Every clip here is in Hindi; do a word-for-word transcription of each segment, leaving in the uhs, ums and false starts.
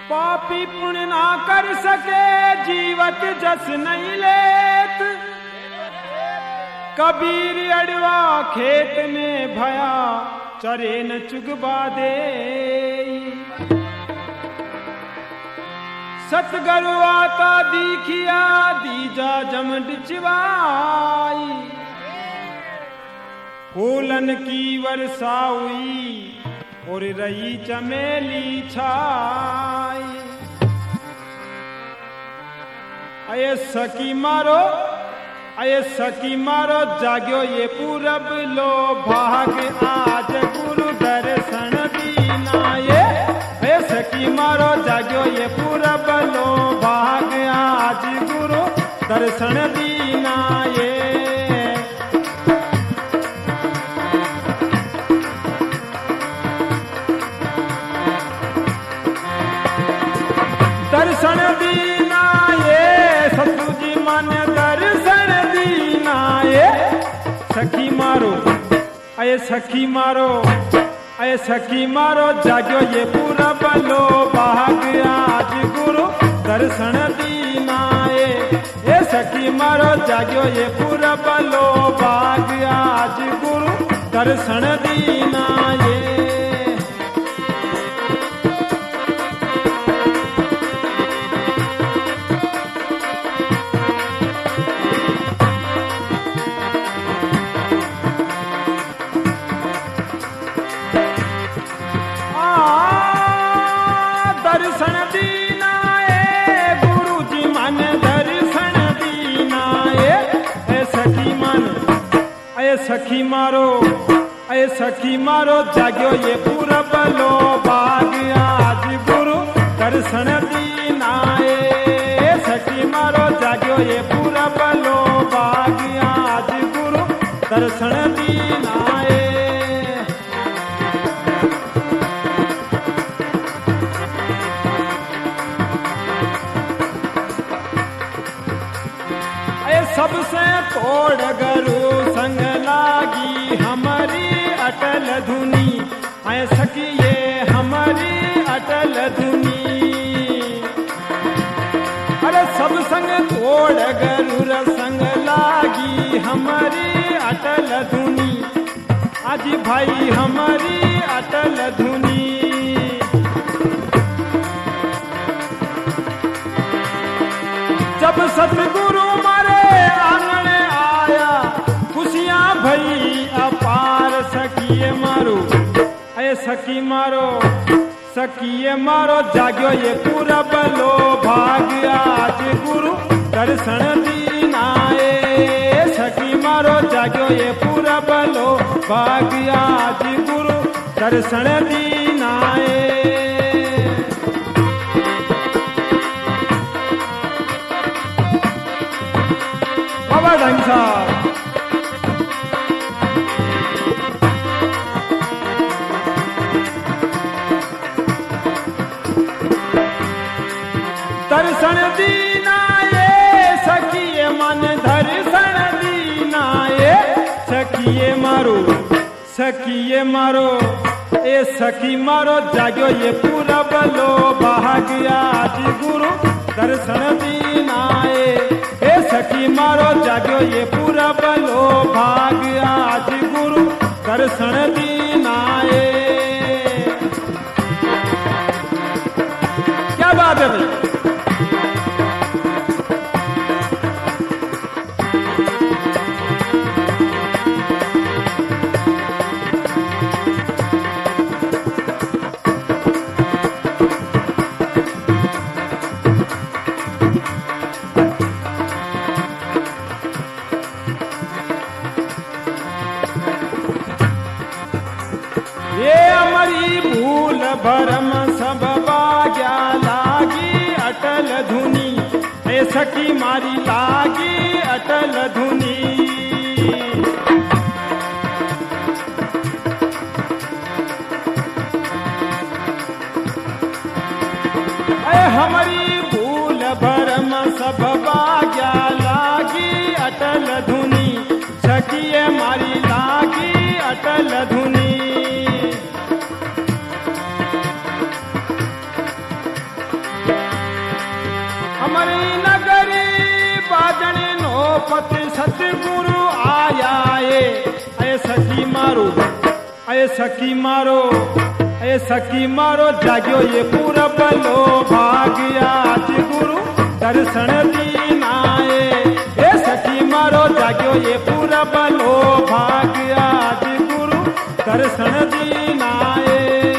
पापी पुण्य ना कर सके जीवत जस नहीं लेत। कबीर अड़वा खेत में भया चरे न चुगबा दे। सतगुरु आता दीखिया दीजा जम डिचवाई। फूलन की वर्षा हुई और रही चमेली छाई। अये सखी मारो अये सखी मारो जाग्यो ये पूरब लो भाग आज गुरु दर्शन दीना। ये अये सखी मारो जाग्यो ये पूरब लो भाग आज गुरु दर्शन दीना। ये दर्शन दीना ये सतगुरु जी मन दर्शन दीना। ये सखी मारो अये सखी मारो अये सखी मारो जाग्यो ये पूरा बलो भाग आज गुरु दर्शन दीना। ये ये सखी मारो जाग्यो ये पूरा बलो भाग आज गुरु दर्शन दीना। ये दर्शन दीना ए गुरु जी मन दर्शन दीना। ए सखी मन अये सखी मारो अये सखी मारो जाग्यो ये पूरा बलो भाग आज गुरु दर्शन दीना। ए सखी मारो जाग्यो ये पूरा बलो भाग आज गुरु दर्शन दीना। सबसे तोड़ गरु संग लागी हमारी अटल धुनी। आए सखिए हमारी अटल धुनी। अरे सब संग तोड़ गरुर संग लागी हमारी अटल धुनी। आज भाई हमारी अटल धुनी। जब सतगुरु मारे आंगन आया खुशियां भई अपार। सखिए मारो अये सखी मारो सखिए मारो जाग्यो ये पूरा बलो भाग आज गुरु दर्शन दीना। ए सखी मारो जाग्यो ये पूरा बलो भाग आज गुरु दर्शन दीना। बाबा ढंग साहब दर्शन दीना ये सखिए मन दर्शन दीना। ये सखिए मारो सखिए मारो ए सखी मारो जाग्यो ये पूरा बलो भाग आज गुरु दर्शन दीना। ए सखी मारो जाग्यो ये पूरा बलो भाग आज गुरु दर्शन दीना। क्या बात है भाई। भरम सब बाग्या लागी अटल धुनी। ए सखी मारी लागी अटल धुनी। ए हमारी भूल भरम सब बाग्या लागी अटल धुनी। सखी मारी लागी अटल धुनी। अये सखी मारो अये सखी मारो जाग्यो ये पूरा बलो भाग्य आज गुरु दर्शन दीनाए। ए सखी मारो जाग्यो ये पूरा बलो भाग्य आज गुरु दर्शन दीनाए।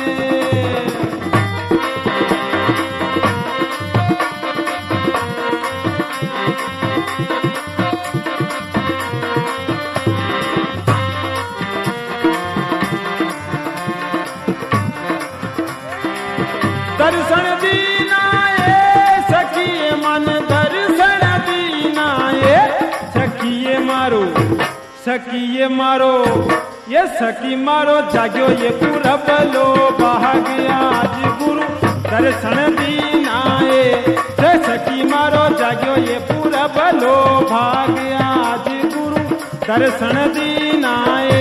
दर्शन दीनाए सखी मन दर्शन दीनाए। सखिए मारो सखिए मारो ये सखी मारो जाग्यो ये पूरा बलो भाग्य आज गुरु दर्शन दीनाए। ये सखी मारो जाग्यो ये पूरा बलो भाग्य आज गुरु दर्शन दीनाए।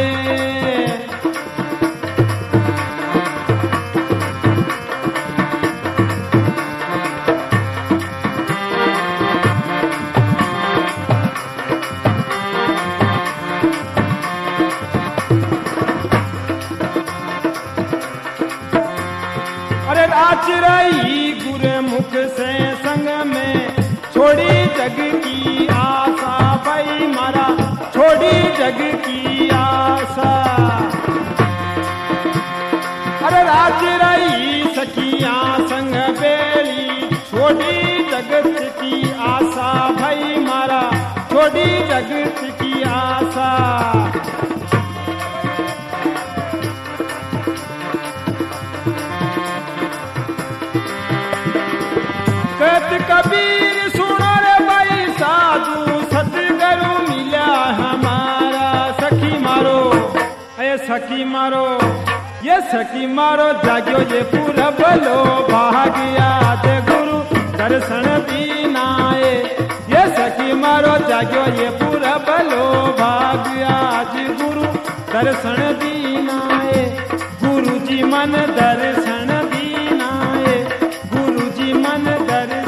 आचराई गुरमुख से संग में छोड़ी जग की आशा भाई मारा छोड़ी जग की आशा। अरे आचराई सखिया संग बेली छोड़ी जगत की आशा भाई मारा छोड़ी जगत की आशा। कहत कबीर सुनो रे भाई साधु सतगुरु मिला हमारा। सखी मारो अये सखी मारो ये सखी मारो जाग्यो ये पूरा बलो भाग्य आज गुरु दर्शन दीनाए। ये सखी मारो जाग्यो ये पूरा बलो भाग्य आज गुरु दर्शन दीनाए। गुरु जी मन दर्शन दीनाए गुरु जी मन दर्शन